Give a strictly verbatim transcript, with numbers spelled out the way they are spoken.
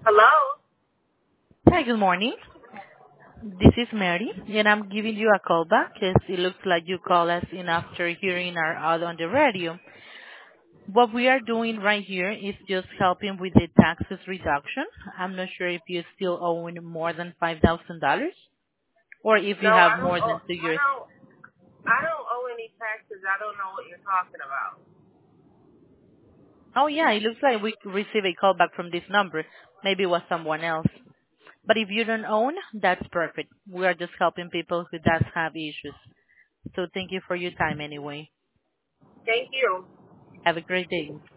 Hello? Hi, good morning. This is Mary, and I'm giving you a call back because it looks like you called us in after hearing our ad on the radio. What we are doing right here is just helping with the taxes reduction. I'm not sure if you still own more than five thousand dollars or if you No, I have don't more owe, than two I years. don't, I don't owe any taxes. I don't know what you're talking about. Oh, yeah, it looks like we received a call back from this number. Maybe it was someone else. But if you don't own, that's perfect. We are just helping people who does have issues. So thank you for your time anyway. Thank you. Have a great day.